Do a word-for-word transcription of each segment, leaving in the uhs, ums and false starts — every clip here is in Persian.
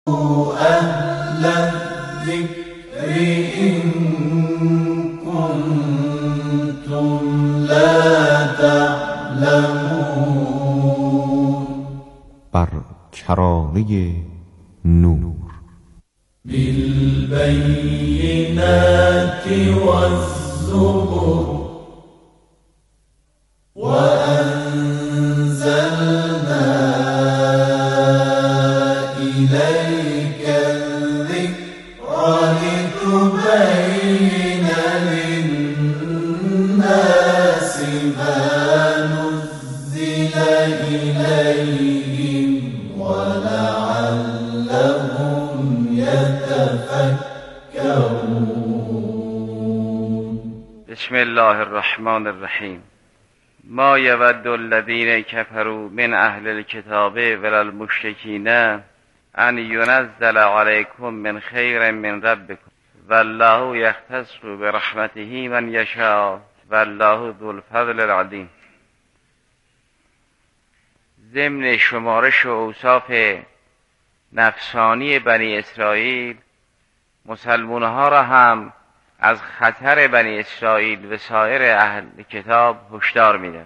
أهل الذكر إن كنتم لا تعلمون. بر کرانه نور. بالبينات والزبر وأنزلنا إليك الذكر لتبين للناس ما نزل إليهم ولعلهم يتفكرون. بسم الله الرحمن الرحیم. ما یود الذین کفروا من اهل الکتاب ولا المشرکین ان ینزل علیکم من خیر من ربکم والله یختص برحمته من یشاء والله ذو الفضل العظیم. ضمن شمارش و اوصاف نفسانی بنی اسرائیل، مسلمان ها را هم از خطر بنی اسرائیل و سایر اهل کتاب هشدار می‌دهد.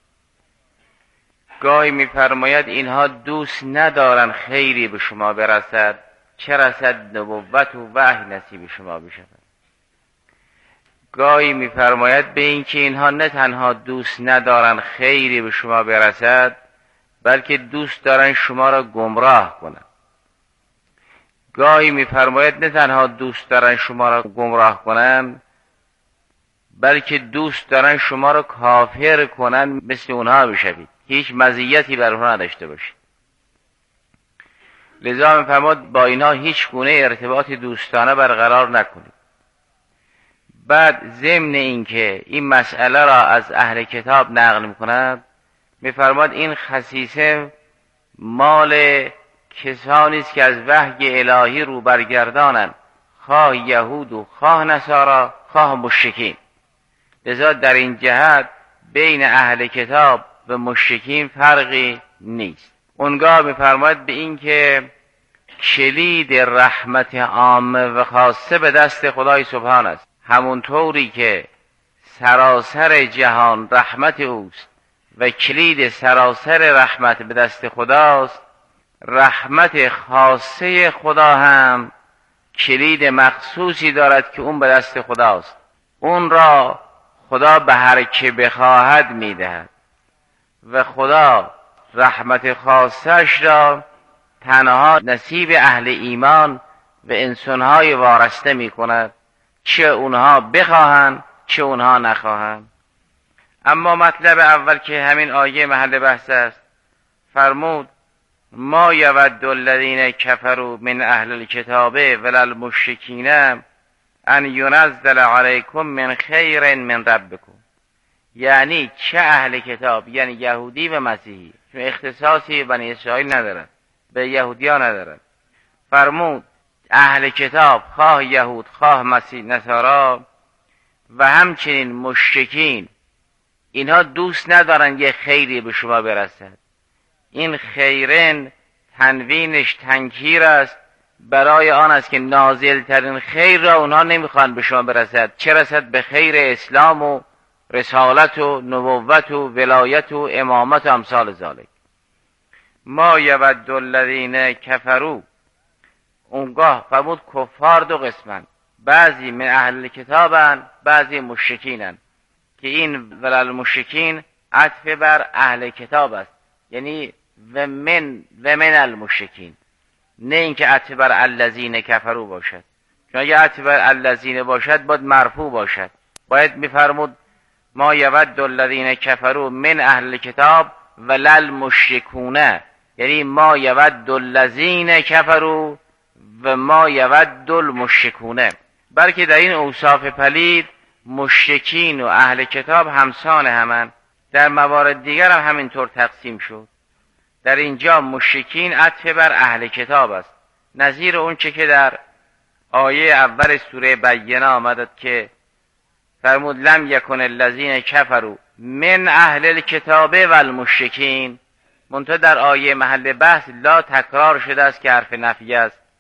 گاهی می‌فرماید اینها دوست ندارن خیری به شما برسد، چه رسد نبوت و وحی نصیب شما بشود. گاهی می‌فرماید به اینکه اینها نه تنها دوست ندارن خیری به شما برسد، بلکه دوست دارن شما را گمراه کنند. گاهی می‌فرماید نه تنها دوست دارن شما را گمراه کنن، بلکه دوست دارن شما را کافر کنن، مثل اونها بشوید، هیچ مزیتی بر اونها نداشته باشید. لذا می‌فرماید با اینها هیچ گونه ارتباط دوستانه برقرار نکنید. بعد ضمن اینکه این مسئله را از اهل کتاب نقل می‌کند، می‌فرماید این خصیصه مال کسانی است که از وحی الهی رو برگردانند، خواه یهود و خواه نصارا خواه مشرکین. لذا در این جهت بین اهل کتاب و مشرکین فرقی نیست. اونگاه می‌فرماید به این که کلید رحمت عامه و خاصه به دست خدای سبحان است. همونطوری که سراسر جهان رحمت اوست و کلید سراسر رحمت به دست خداست، رحمت خاصه خدا هم کلید مخصوصی دارد که اون به دست خداست. اون را خدا به هر که بخواهد میدهد و خدا رحمت خاصش را تنها نصیب اهل ایمان و انسانهای وارسته می کند، چه اونها بخواهند چه اونها نخواهند. اما مطلب اول که همین آیه محل بحث است، فرمود ما یود الذین کفروا من اهل الکتاب ولا المشرکین ان ینزل علیکم من خیر من ربکم. یعنی چه اهل کتاب؟ یعنی یهودی و مسیحی، چون اختصاصی بنی اسرائیل ندارد، به یهودیا ندارد. فرمود اهل کتاب، خواه یهود خواه مسیح نصارا و همچنین مشرکین، اینها دوست ندارن یه خیری به شما برسد. این خیرن تنوینش تنکیر است، برای آن است که نازل ترین خیر را اونها نمیخوان به شما برسد، چه رسد به خیر اسلام و رسالت و نبوت و ولایت و امامت و امثال ذالک. ما یود الذین کفروا، اونگاه فرمود کفار دو قسمن، بعضی من اهل کتابن بعضی مشرکینن، که این ولل مشرکین عطف بر اهل کتاب است، یعنی و من و من المشرکین، نه اینکه عطف بر الذین کفروا باشد. چون اگه عطف بر الذین باشد باید مرفوع باشد، باید میفرمود ما یود الذین کفروا من اهل کتاب ولل مشرکون، یعنی ما یود الذین کفروا و ما یود المشرکون. بلکه در این اوصاف پلید مشرکین و اهل کتاب همسان همن، در موارد دیگر هم همینطور تقسیم شد. در اینجا مشرکین عطف بر اهل کتاب است، نظیر اون چه که در آیه اول سوره بینه آمدد که فرمود لم یکن الذین کفروا من اهل الکتاب و المشرکین. منتها در آیه محل بحث لا تکرار شده است که حرف نفی است،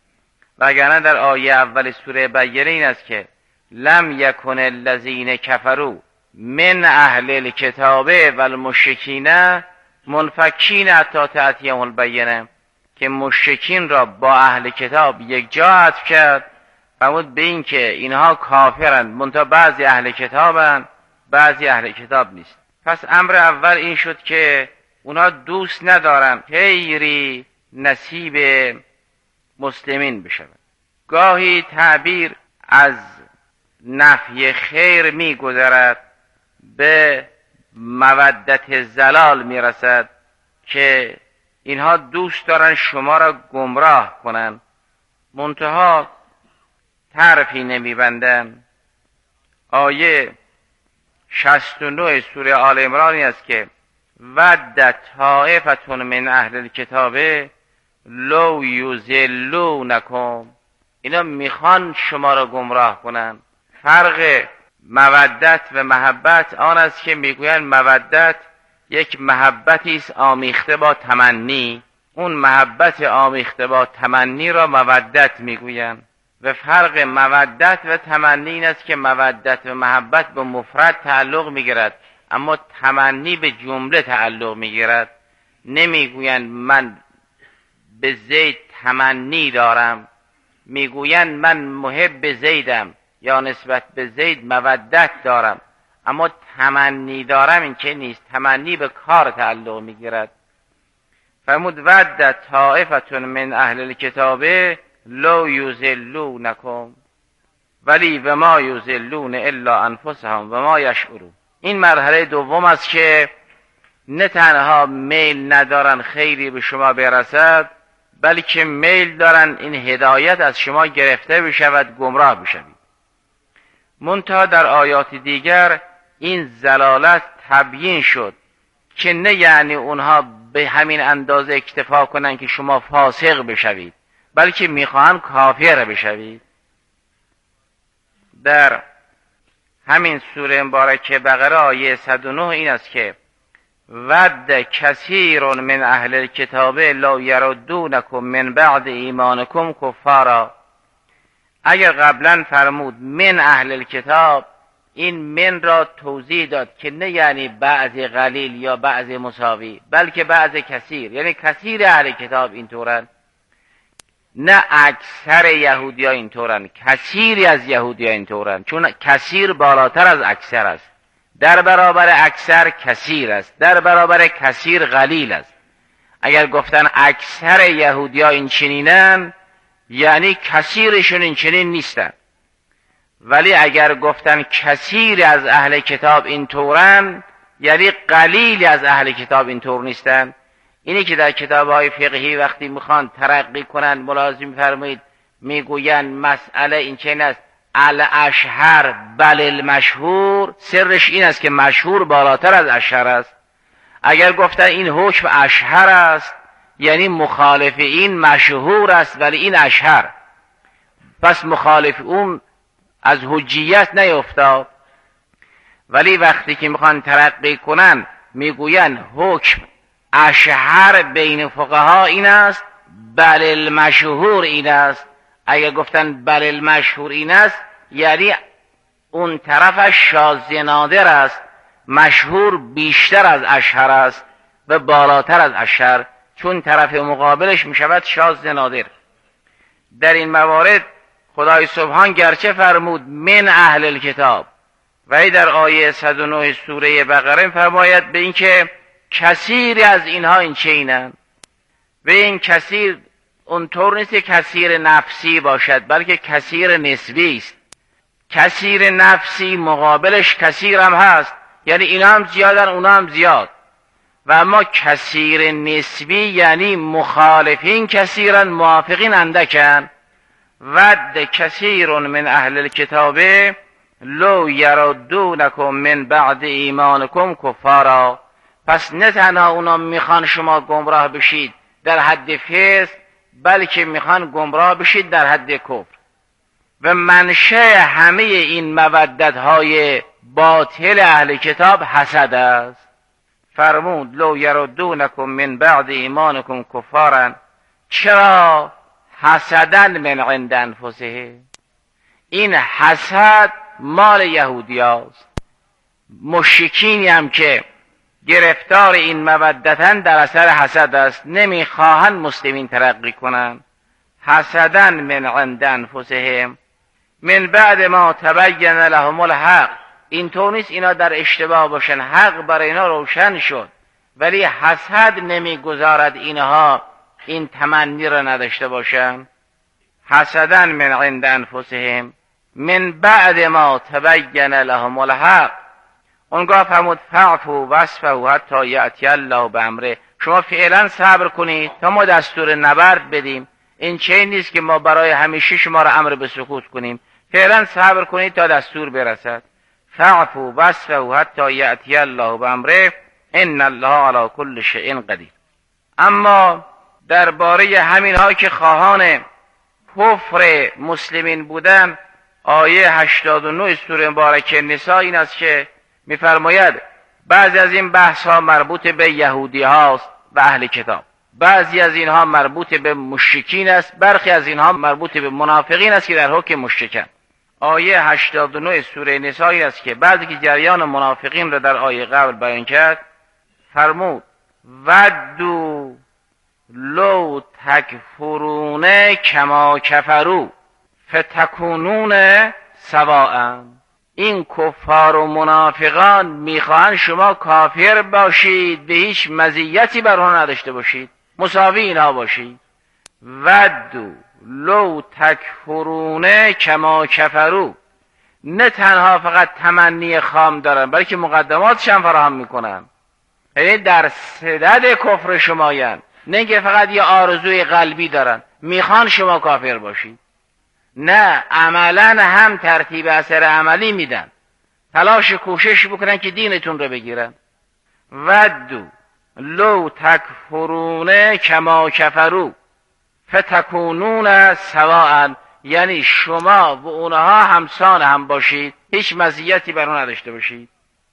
وگرنه در آیه اول سوره بینه این است که لم یکن الذین کفروا من اهل الکتاب و المشرکین منفکین حتی تأتیهم البینه، که مشرکین را با اهل کتاب یک جا عطف کرد، فرمود به این که اینها کافرند منتها بعضی اهل کتابند بعضی اهل کتاب نیست. پس امر اول این شد که اونها دوست ندارن خیری نصیب مسلمین بشود. گاهی تعبیر از نفی خیر می گذرد به مودت زلال می رسد که اینها دوست دارن شما را گمراه کنن منتها طرفی نمی بندن. آیه شصت و نه سوره آل عمران است که ودت طائفة من اهل الکتاب لو یضلونکم، اینا میخوان شما را گمراه کنن. فرق مودت و محبت آن است که میگویند مودت یک محبتی است آمیخته با تمنی، اون محبت آمیخته با تمنی را مودت میگویند. و فرق مودت و تمنی این است که مودت و محبت به مفرد تعلق میگیرد اما تمنی به جمله تعلق میگیرد. نمیگویند من به زید تمنی دارم، میگویند من محب زیدم یا نسبت به زید مودت دارم، اما تمنی دارم این که نیست، تمنی به کار تعلق میگیرد. فرمود ودت طائفة من اهل الکتاب لو یضلونکم ولی و ما یضلون الا انفسهم و ما یشعرون. این مرحله دوم است که نه تنها میل ندارن خیری به شما برسد بلکه میل دارن این هدایت از شما گرفته بشود، گمراه بشوید. منتها در آیات دیگر این زلالت تبیین شد که نه یعنی اونها به همین اندازه اکتفا کنن که شما فاسق بشوید بلکه میخواهن کافر بشوید. در همین سوره مبارکه بقره آیه صد و نه این است که ود کثیر من اهل الکتاب لا یردونکم من بعد ایمانکم کفارا. اگر قبلا فرمود من اهل الکتاب، این من را توضیح داد که نه یعنی بعض قلیل یا بعض مساوی بلکه بعض کثیر، یعنی کثیر اهل کتاب اینطورن، نه اکثر یهودی ها اینطورن، کثیری از یهودی ها اینطورن، چون کثیر بالاتر از اکثر است. در برابر اکثر کثیر است، در برابر کثیر قلیل است. اگر گفتن اکثر یهودی ها این چنینن یعنی کثیرشون این چنین نیستن، ولی اگر گفتن کثیر از اهل کتاب اینطورن یعنی قلیل از اهل کتاب اینطور نیستن. اینی که در کتاب‌های فقهی وقتی میخوان ترقی کنن ملاحظه می‌فرمایید میگوین مسئله این چنین است الاشهر بل المشهور، سرش این است که مشهور بالاتر از اشهر است. اگر گفتن این حکم اشهر است یعنی مخالف این مشهور است ولی این اشهر، پس مخالف اون از حجیت نیفتاد. ولی وقتی که میخوان ترقی کنن میگوین حکم اشهر بین فقها این است بل المشهور این است. اگر گفتن بل المشهور این است یعنی اون طرفش شاذ نادر است، مشهور بیشتر از اشهر است و بالاتر از اشهر، چون طرف مقابلش میشود شاذ نادر. در این موارد خدای سبحان گرچه فرمود من اهل الکتاب ولی در آیه صد و نه سوره بقره فرماید به این که کثیر از اینها این چینن. و این کثیر اونطور نیست که کثیر نفسی باشد بلکه کثیر نسبی است. کثیر نفسی مقابلش کثیر هم هست، یعنی اینا هم زیادن اونا هم زیاد. و اما کثیر نسبی یعنی مخالفین کثیرن موافقین اندکن. ود کثیر من اهل الکتاب لو یردونکم من بعد ایمانکم کفارا. پس نه تنها اونا میخوان شما گمراه بشید در حد فسق بلکه میخوان گمراه بشید در حد کفر. و منشأ همه این مودت های باطل اهل کتاب حسد است. فرمود لو یردونکم من بعد ایمانکم کفارا. چرا حسدا من عند انفسه. این حسد مال یهودی هاست. مشرکینی هم که گرفتار این مودتن در اثر حسد است، نمیخواهند مسلمین ترقی کنند. حسدا من عند انفسهم من بعد ما تبین لهم الحق. اینطور نیست اینا در اشتباه باشن، حق برای اینا روشن شد، ولی حسد نمیگذارد اینها این تمنی را نداشته باشن. حسدا من عند انفسهم من بعد ما تبین لهم الحق. اونگاه فرمود فاعفوا واصفحوا حتی یأتی الله بامره. شما فعلا صبر کنید تا ما دستور نبرد بدیم. این چه نیست که ما برای همیشه شما را امر به سکوت کنیم. فعلا صبر کنید تا دستور برسد. فاعفوا واصفحوا حتی یأتی الله بامره ان الله علی کل شیء قدیر. اما درباره همین ها که خواهان کفر مسلمین بودن، آیه هشتاد و نه سوره مبارکه نساء این است که می‌فرماید بعضی از این بحث ها مربوط به یهودی هاست و اهل کتاب، بعضی از اینها مربوط به مشرکین است، برخی از اینها مربوط به منافقین است که در حکم مشرکن. آیه هشتاد و نه سوره نساء این است که بعضی که جریان منافقین را در آیه قبل بیان کرد، فرمود ودو لو تکفرون کما کفروا فتکونون سواء. این کفار و منافقان میخواهند شما کافر باشید، به هیچ مزیتی بر آنها نداشته باشید، مساوی اینها باشید. ودو لو تکفرون کما کفروا. نه تنها فقط تمنی خام دارن، بلکه مقدماتش هم فراهم میکنن، یعنی در صدد کفر شمایند. نه که فقط یه آرزوی قلبی دارن میخوان شما کافر باشید، نه عملا هم ترتیب اثر عملی میدن، تلاش کوشش بکنن که دینتون رو بگیرن. ودو لو تکفرون کما کفروا فتکونون سواء، یعنی شما و اونها همسان هم باشید، هیچ مزیتی بر اون نداشته باشید.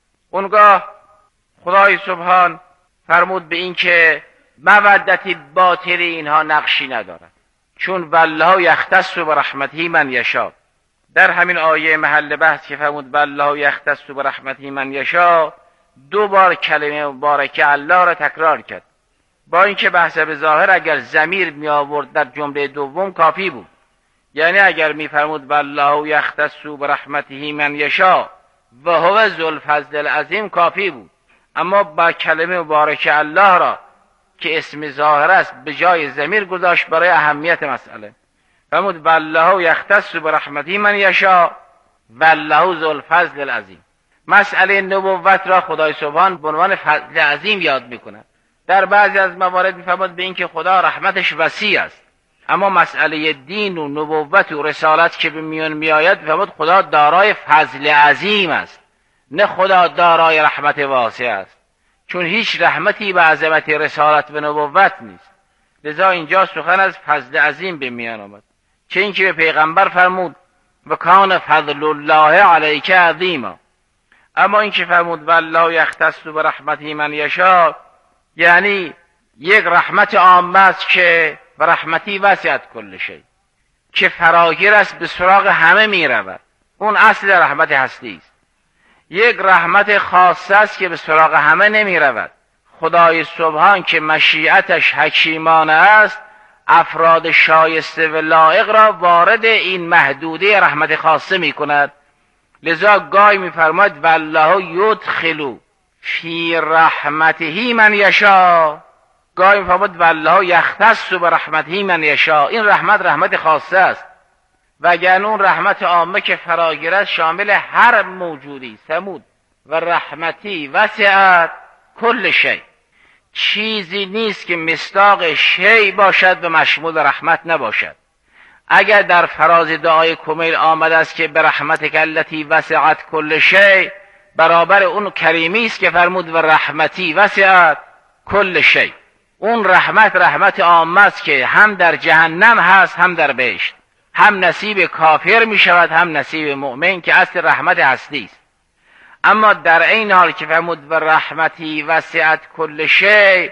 اونگاه خدای سبحان فرمود به این که مودتی باطل اینها نقشی ندارد، چون والله یختص برحمته من یشاء. در همین آیه محل بحث که فرمود والله یختص برحمته من یشاء، دو بار کلمه مبارکه الله را تکرار کرد، با اینکه بحث به ظاهر اگر ضمیر می آورد در جمله دوم کافی بود، یعنی اگر می فرمود والله یختص برحمته من یشاء و هو ذو الفضل العظیم کافی بود، اما با کلمه مبارکه الله را که اسم ظاهر است به جای ضمیر گذاشت برای اهمیت مسئله. فرمود والله یختص برحمته من یشاء والله ذو الفضل العظیم. مسئله نبوت را خدای سبحان به عنوان فضل عظیم یاد میکند. در بعضی از موارد میفرماید به اینکه خدا رحمتش وسیع است، اما مسئله دین و نبوت و رسالت که به میان میآید میفرماید خدا دارای فضل عظیم است، نه خدا دارای رحمت واسع است، چون هیچ رحمتی به عظمت رسالت و نبوت نیست. لذا اینجا سخن از فضل عظیم به میان آمد، چه اینکه به پیغمبر فرمود و کان فضل الله علیک عظیما. اما اینکه فرمود والله یختص برحمته من یشاء، یعنی یک رحمت عامه است که و رحمتی وسعت کل شیء، که فراگیر است، به سراغ همه می رود. اون اصل رحمت هستی است. یک رحمت خاص است که به سراغ همه نمی رود. خدای سبحان که مشیعتش حکیمانه است، افراد شایسته و لایق را وارد این محدوده رحمت خاصه می کند. لذا گاهی می فرماید والله یدخل فی رحمته من یشاء، گاهی می فرماید والله یختص برحمته من یشاء. این رحمت رحمت خاصه است، وگرنه اون رحمت عامه که فراگیر است شامل هر موجودی. سمود و رحمتی وسعت کل شیء. چیزی نیست که مصداق شیء باشد و مشمول رحمت نباشد. اگر در فراز دعای کمیل آمده است که به رحمتک التی وسعت کل شیء، برابر اون کریمی است که فرمود و رحمتی وسعت کل شیء. اون رحمت رحمت عامه است که هم در جهنم هست هم در بهشت، هم نصیب کافر می شود هم نصیب مؤمن، که اصل رحمت هستی است. اما در این حال که فرمود و رحمتی وسعت کل شیء،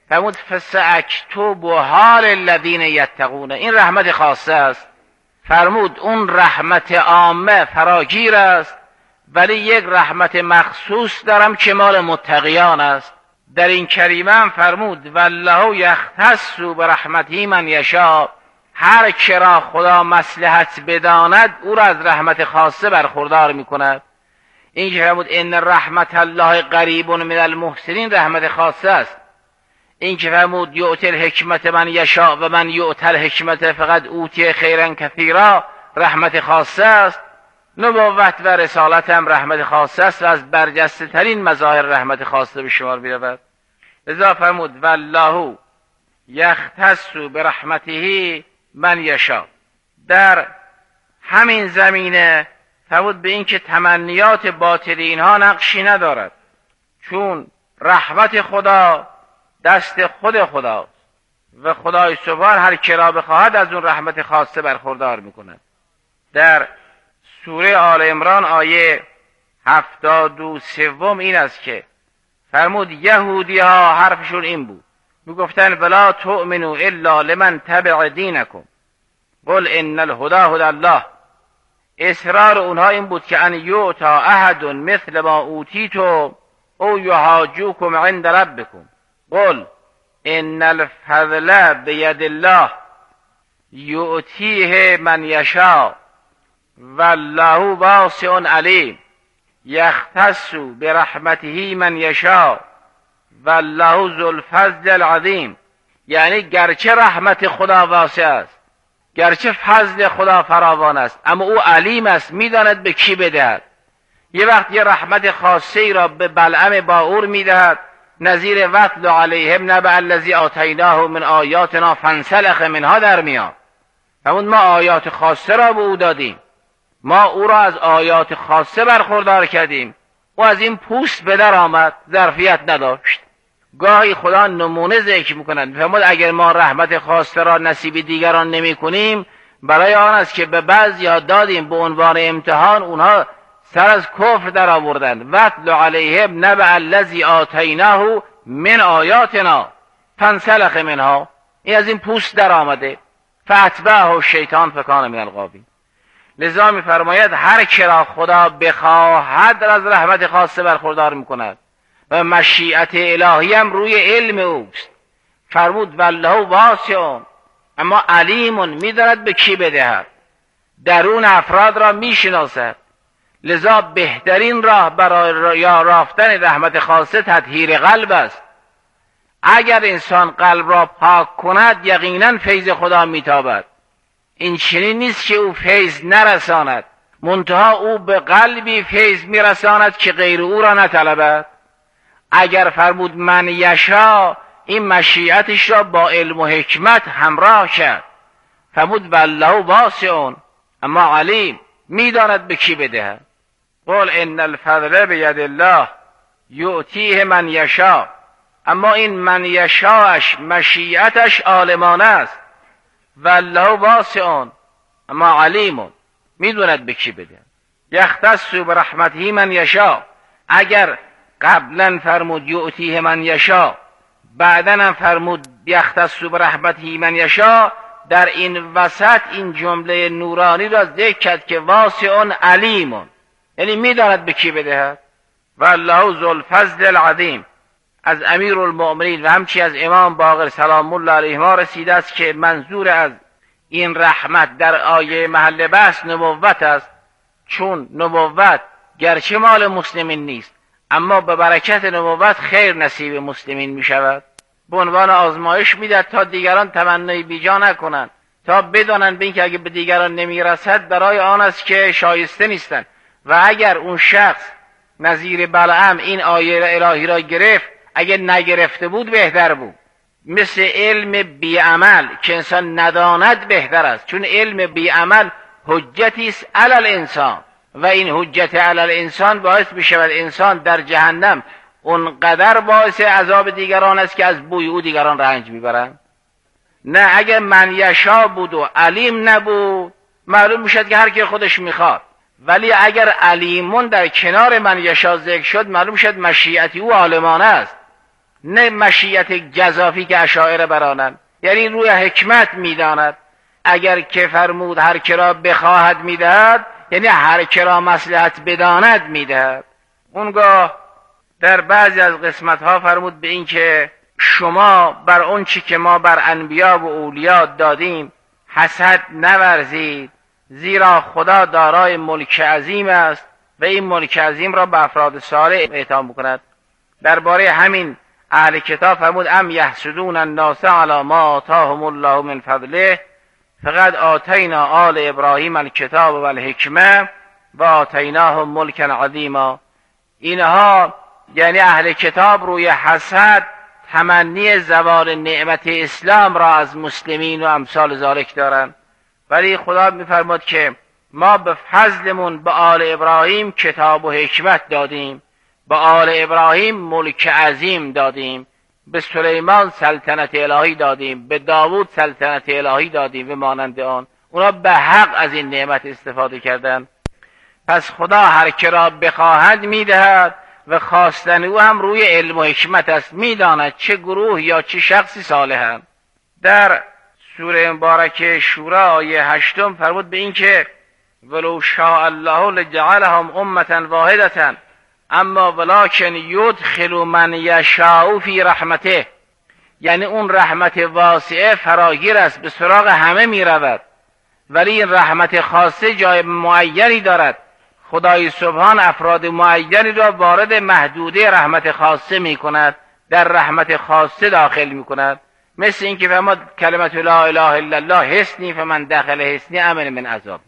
فرمود فساکتب حال الذین یتقون، این رحمت خاصه است. فرمود اون رحمت عامه فراگیر است، ولی یک رحمت مخصوص دارم که مال متقیان است. در این کریمه هم فرمود والله یختص برحمته من یشاء، هر که را خدا مصلحت بداند او را از رحمت خاصه برخوردار میکند. این که فرمود ان رحمت الله قریب من المحسنین رحمت خاصه است. این که فرمود یؤتی الحکمت من یشاء و من یؤتی الحکمت فقد اوتی خیرا کثیرا رحمت خاصه است. نبوت و رسالت هم رحمت خاصه است و از برجسته ترین مظاهر رحمت خاصه به شمار می رود. لذا فرمود والله یختص برحمته من یشاء. در همین زمینه فرمود به این که تمنیات باطلی اینها نقشی ندارد، چون رحمت خدا دست خود خداست و خدای سبحان هر کی را بخواهد از اون رحمت خاصه برخوردار میکند. در سوره آل عمران آیه هفتاد و سوم این است که فرمود یهودی ها حرفشون این بود، میگفتن ولا تؤمنوا الا لمن تبع دینکم قل ان الهدى هدی الله. اصرار اونها این بود که ان یؤتا احد مثل ما اوتیتم او یحاجوکم عند ربکم قل ان الفضل بید الله یؤتیه من یشاء والله واسع علیم یختص برحمته من یشاء والله ذو الفضل العظیم. یعنی گرچه رحمت خدا واسع است، گرچه فضل خدا فراوان است، اما او علیم است، میداند به کی بدهد. یه وقت یه رحمت خاصه ای را به بلعم باعور میدهد، نظیر وتل علیهم نبأ الذی آتیناه من آیاتنا فانسلخ منها در میاد. همون ما آیات خاصه را به او دادیم، ما او را از آیات خاصه برخوردار کردیم، او از این پوست به در آمد، ظرفیت نداشت. گاهی خدا نمونه ذکر میکنند، فرمود اگر ما رحمت خاصه را نصیب دیگران نمی کنیم برای آن است که به بعضی‌ها دادیم به عنوان امتحان، اونها سر از کفر در آوردند. وَاتْلُ عَلَیْهِمْ نَبَأَ الَّذِی آتَیْنَاهُ من آیاتنا فانسلخ منها، این از این پوست در آمده. فَأَتْبَعَهُ الشیطان فکان من الغاوین. لذا می‌فرماید هر که را خدا بخواهد از رحمت خاصه برخوردار میکند و مشیت الهی هم روی علم اوست. فرمود والله واسع، اما علیمون میداند به کی بدهد، درون افراد را میشناسد. لذا بهترین راه برای یافتن رحمت خاصه تطهیر قلب است. اگر انسان قلب را پاک کند یقینا فیض خدا میتابد. این چنین نیست که او فیض نرساند، منتها او به قلبی فیض میرساند که غیر او را نطلبد. اگر فرمود من یشا، این مشیعتش را با علم و حکمت همراه کرد. فرمود والله واسع، اما علیم، میداند به کی بدهد. قل ان الفضل بید الله یؤتیه من یشا، اما این من یشاش مشیعتش عالمانه است. والله واسع، اما علیم، میداند به کی بدهد. یختص برحمته من یشا، اگر قبلا فرمود یؤتیه من یشا، بعدا هم فرمود یختص برحمته من یشا، در این وسط این جمله نورانی را ذکر کرد که واسع علیم، یعنی میداند به کی بدهد. والله ذو الفضل العظیم. از امیر المؤمنین و همچی از امام باقر سلام الله علیهما رسیده است که منظور از این رحمت در آیه محل بحث نبوت است، چون نبوت گرچه مال مسلمین نیست اما به برکت نبوت خیر نصیب مسلمین می شود. به عنوان آزمایش میدهد تا دیگران تمنای بیجا نکنند، تا بدانند به اینکه اگه به دیگران نمی رسد برای آن است که شایسته نیستند. و اگر اون شخص نظیر بلعم این آیه الهی را گرفت، اگه نگرفته بود بهتر بود. مثل علم بی عمل که انسان نداند بهتر است، چون علم بی عمل حجتی است علی الانسان و این حجت علی الانسان باعث میشود انسان در جهنم اونقدر باعث عذاب دیگران است که از بوی او دیگران رنج میبرند. نه اگر من یشا بود و علیم نبود معلوم میشد که هر کی خودش میخواد، ولی اگر علیمون در کنار من یشا ذکر شد معلوم شد مشیعتی او عالمانه است. نه مشیت گزافی که اشاعره برانند، یعنی روی حکمت میداند. اگر که فرمود هر کرا بخواهد میدهد، یعنی هر کرا مصلحت بداند میدهد. اونگاه در بعضی از قسمت ها فرمود به این که شما بر اون چی که ما بر انبیا و اولیا دادیم حسد نورزید، زیرا خدا دارای ملک عظیم است و این ملک عظیم را به افراد صالح اعطا میکند. درباره همین اهل کتاب فرمود ام یحسدون الناس علی ما آتاهم الله من فضله فقد آتینا آل ابراهیم الکتاب و الحکمه و آتیناهم ملکا عظیما. اینها یعنی اهل کتاب روی حسد تمنی زوال نعمت اسلام را از مسلمین و امثال ذالک دارند، ولی خدا میفرماد که ما به فضلمون به آل ابراهیم کتاب و حکمت دادیم، به آل ابراهیم ملک عظیم دادیم، به سلیمان سلطنت الهی دادیم، به داوود سلطنت الهی دادیم و مانند آن. اونا به حق از این نعمت استفاده کردند. پس خدا هر که را بخواهد میدهد و خواستن او هم روی علم و حکمت است، میداند چه گروه یا چه شخصی صالحند. در سوره مبارکه شورا آیه هشتم فرمود به این که ولو شاء الله لجعلهم امة واحدة اما ولکن یدخل من یشاء فی رحمته، یعنی اون رحمت واسعه فراگیر است، به سراغ همه می رود، ولی این رحمت خاصه جای معینی دارد. خدای سبحان افراد معینی را وارد محدوده رحمت خاصه می کند، در رحمت خاصه داخل می کند. مثل این که فرمود کلمت لا اله الا الله حسنی فمن دخل حسنی امن من عذاب.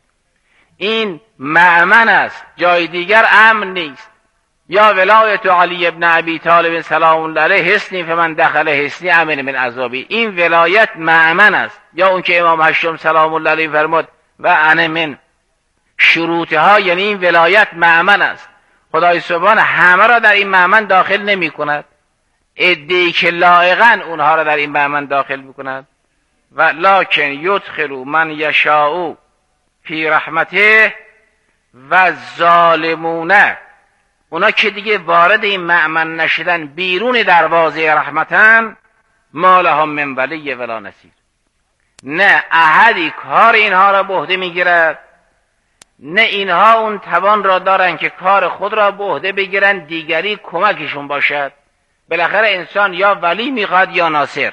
این مأمن است، جای دیگر امن نیست. یا ولایت علی ابن ابی طالب سلام الله علیه حسنی فمن دخل حسنی امن من عذابی. این ولایت مأمن است. یا اون که امام هشتم سلام الله علیه فرمود و انا من شروطها، یعنی این ولایت مأمن است. خدای سبحان همه را در این مأمن داخل نمی کند، عده‌ای که لایقاً اونها را در این مأمن داخل می کند. و لکن یدخل من یشاء فی رحمته و ظالمونه، اونا که دیگه وارد این مأمن نشدن، بیرون دروازه رحمتن، ما لهم من ولی ولا نصیر. نه احدی کار اینها را به عهده میگیرد، نه اینها اون توان را دارن که کار خود را به عهده بگیرن دیگری کمکشون باشد. بالاخره انسان یا ولی میخواد یا ناصر.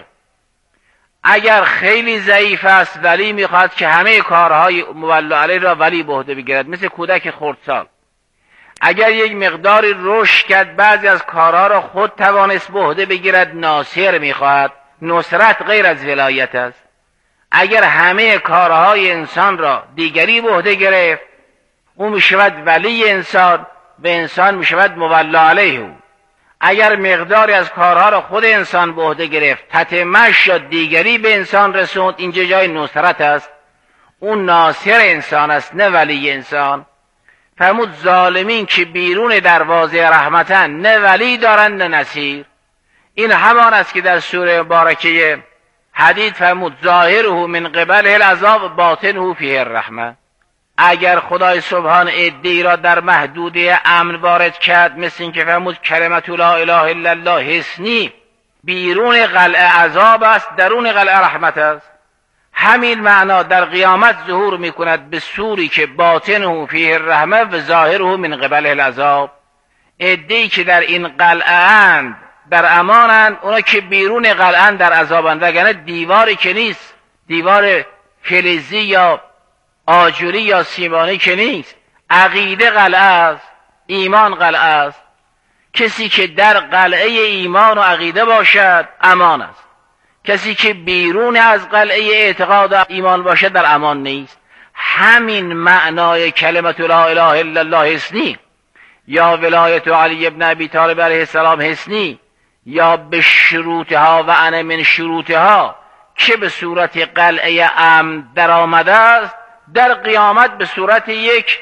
اگر خیلی ضعیف است ولی میخواد که همه کارهای مولا علیه را ولی به عهده بگیرد، مثل کودک خردسال. اگر یک مقداری رشد کرد بعضی از کارها را خود توانست به عهده بگیرد، ناصر میخواهد. نصرت غیر از ولایت است. اگر همه کارهای انسان را دیگری به عهده گرفت، او میشود ولی انسان و انسان میشود مولا علیه. اگر مقداری از کارها را خود انسان به عهده گرفت، تتمش شد دیگری به انسان رسوند، اینجا جای نصرت است. اون ناصر انسان است، نه ولی انسان. فرمود ظالمین که بیرون دروازه رحمتن، نه ولی دارند نه نصیر. این همان است که در سوره مبارکه حدید فرمود ظاهره من قبل العذاب باطنه فیه الرحمه. اگر خدای سبحان عده‌ای را در محدوده امن وارد کرد، مثل این که فرمود کلمت لا اله الا الله حسنی، بیرون قلعه عذاب است، درون قلعه رحمت است. همین معنا در قیامت ظهور می کند به صوری که باطنه فیه الرحمه و ظاهره من قبل العذاب. عده‌ای که در این قلعه اند در امانند، اونا که بیرون قلعه اند در عذابند. وگرنه دیواری که نیست، دیوار فلزی یا آجوری یا سیمانی که نیست، عقیده قلعه است، ایمان قلعه است. کسی که در قلعه ایمان و عقیده باشد امان است، کسی که بیرون از قلعه اعتقاد و ایمان باشد در امان نیست. همین معنای کلمت لا اله الا الله حسنی، یا ولایت علی ابن ابی طالب علیه السلام حسنی، یا به شروطها و انا من شروطها، که به صورت قلعه امن در آمده است، در قیامت به صورت یک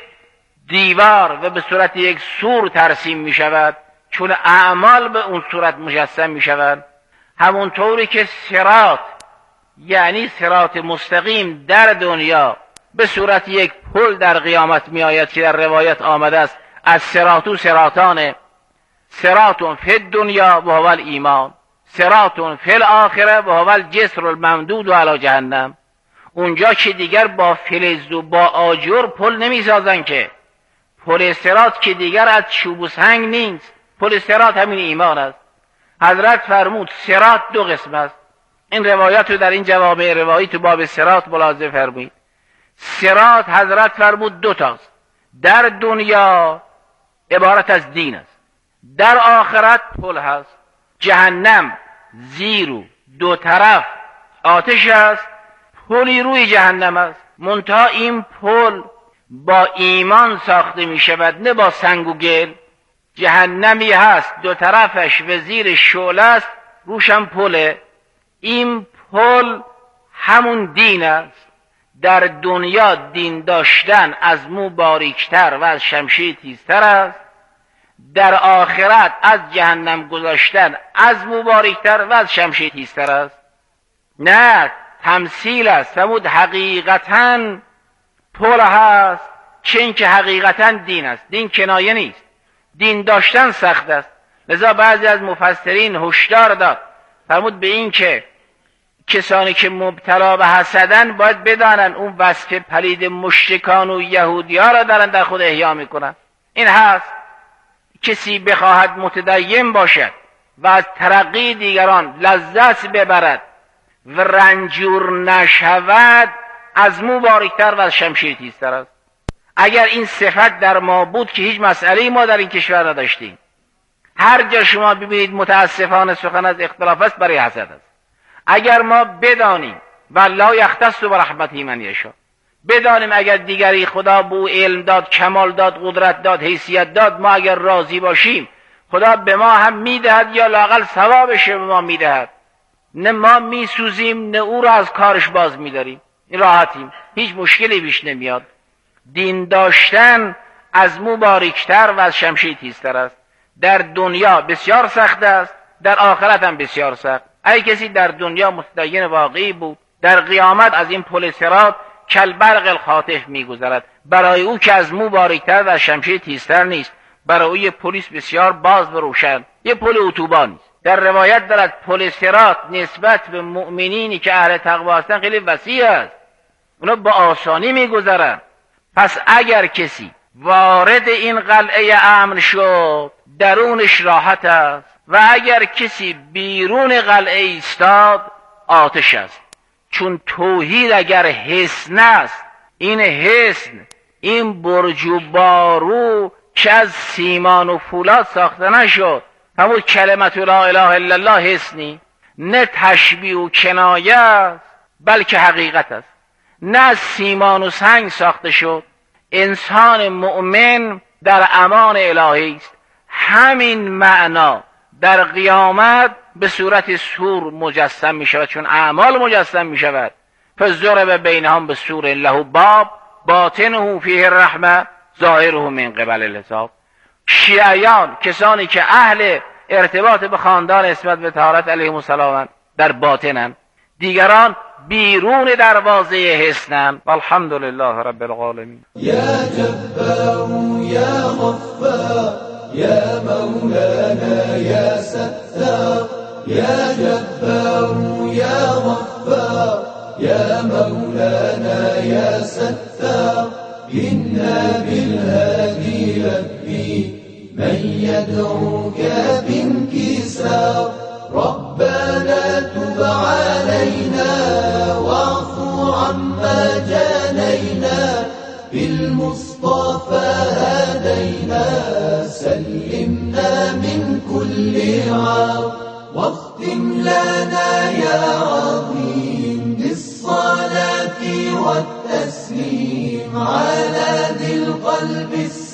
دیوار و به صورت یک سور ترسیم می شود، چون اعمال به اون صورت مجسم می شود. همونطوری که صراط، یعنی صراط مستقیم در دنیا به صورت یک پل در قیامت می آید که در روایت آمده است از صراط و صراطان، صراط فی الدنیا و هو الایمان. صراط فی الاخره و هو الجسر الممدود علی جهنم. اونجا که دیگر با فلز و با آجر پل نمی سازن، که پل صراط که دیگر از چوب و سنگ نیست، پل صراط همین ایمان است. حضرت فرمود صراط دو قسم است. این روایت رو در این جوامع روایی تو باب صراط ملاحظه فرمایید. صراط حضرت فرمود دو تاست. در دنیا عبارت از دین است، در آخرت پل هست. جهنم زیر و دو طرف آتش است، پلی روی جهنم است. منتها این پل با ایمان ساخته می شود، نه با سنگ و گل. جهنمی هست دو طرفش و زیر شعله است، روشم پله. این پل همون دین است. در دنیا دین داشتن از مو باریکتر و از شمشیر تیزتر است، در آخرت از جهنم گذاشتن از مو باریکتر و از شمشیر تیزتر است. نه، تمثیل است. فرمود حقیقتاً پل هست، چه اینکه حقیقتاً دین است. دین کنایه نیست، دین داشتن سخت است. لذا بعضی از مفسرین هشدار داد، فرمود به این که کسانی که مبتلا به حسدن باید بدانن اون وصف پلید مشرکان و یهودی ها را دارن در خود احیا میکنن. این هست کسی بخواهد متدین باشد و از ترقی دیگران لذت ببرد و رنجور نشود، از مو باریکتر و از شمشیر تیزتر است. اگر این صفت در ما بود که هیچ مسئله‌ای ما در این کشور نداشتیم. هر جا شما ببینید متاسفانه سخن از اختلاف است، برای حسد است. اگر ما بدانیم والله یختص برحمته من یشاء، بدانیم اگر دیگری خدا به او علم داد، کمال داد، قدرت داد، حیثیت داد، ما اگر راضی باشیم خدا به ما هم میدهد یا لااقل ثوابش به ما میدهد. نه ما میسوزیم نه او را از کارش باز میداریم. این راحتیم، هیچ مشکلی پیش نمیاد. دین داشتن از مو باریکتر و از شمشیر تیزتر است. در دنیا بسیار سخت است، در آخرت هم بسیار سخت. اگه کسی در دنیا متدین واقعی بود، در قیامت از این پل صراط کالبرق الخاطف میگذرد. برای او که از مو باریکتر و از شمشیر تیزتر نیست، برای او یه پلیس بسیار باز و روشن، یه پل اتوبان است. در روایت دارد پل صراط نسبت به مؤمنینی که اهل تقوا هستند خیلی وسیع است، اونا با آسانی میگذرند. پس اگر کسی وارد این قلعه امن شد، درونش راحت است، و اگر کسی بیرون قلعه ایستاد، آتش است. چون توحید اگر حصن است، این حصن، این برج و بارو که از سیمان و فولاد ساخته نشد، همون کلمت لا اله الا الله حصنی، نه تشبیه و کنایه است بلکه حقیقت است. نه از سیمان و سنگ ساخته شد. انسان مؤمن در امان الهی است. همین معنا در قیامت به صورت سور مجسم می شود، چون اعمال مجسم می شود. فضرب بینهم به سور له باب باطنه فیه الرحمه ظاهره من قبل الحساب. شیعیان کسانی که اهل ارتباط به خاندان اسمت و طهارت علیهم السلام در باطنن، دیگران بیرون دروازه حسنن. والحمدلله رب العالمین. یا جبار یا غفار یا مولانا یا ستار، یا جبار یا غفار یا مولانا یا ستار، إنا بالهادي لبي من يدعوك بانكسار. ربنا تب علينا واعف عما جانينا، بالمصطفى هدينا سلمنا من كل عار. واختم لنا يا عظيم بالصلاة والتسليم على ذي القلب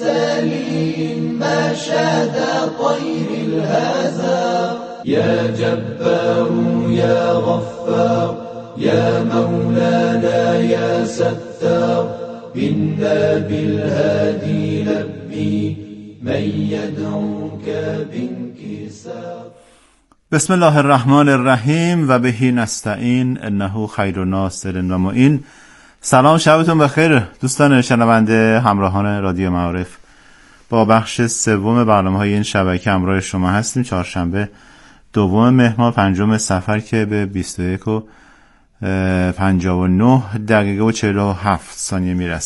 السليم ما شاد طير الهزار. يا جبار يا غفار يا مولانا يا ستار، بنا بالهادي لبي من يدعوك بانكسار. بسم الله الرحمن الرحیم و بهی نستعین انه خیر ناصر و معین. سلام، شبتون بخیر دوستان شنونده همراهان رادیو معارف. با بخش سوم برنامه‌های این شبکه همراه شما هستیم. چهارشنبه دوم مهر ماه پنجم صفر که به بیست و یک و پنجاه و نه دقیقه و چهل و هفت ثانیه میرسه.